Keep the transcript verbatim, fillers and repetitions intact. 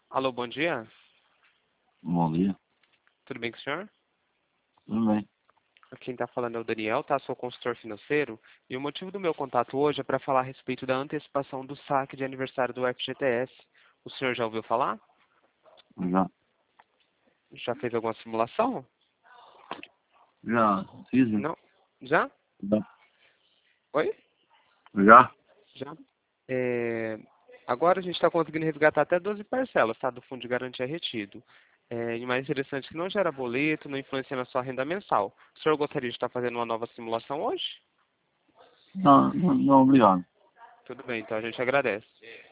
Alô, bom dia. Bom dia. Tudo bem com o senhor? Tudo bem. Quem está falando é o Daniel, tá? Sou consultor financeiro. E o motivo do meu contato hoje é para falar a respeito da antecipação do saque de aniversário do F G T S. O senhor já ouviu falar? Já. Já fez alguma simulação? Já fiz, né? Não? Já? Já. Oi? Já. Já. É, Agora a gente está conseguindo resgatar até doze parcelas, tá? Do fundo de garantia retido. É, e mais interessante que não gera boleto, não influencia na sua renda mensal. O senhor gostaria de estar fazendo uma nova simulação hoje? Não, não, não, obrigado. Tudo bem, então a gente agradece.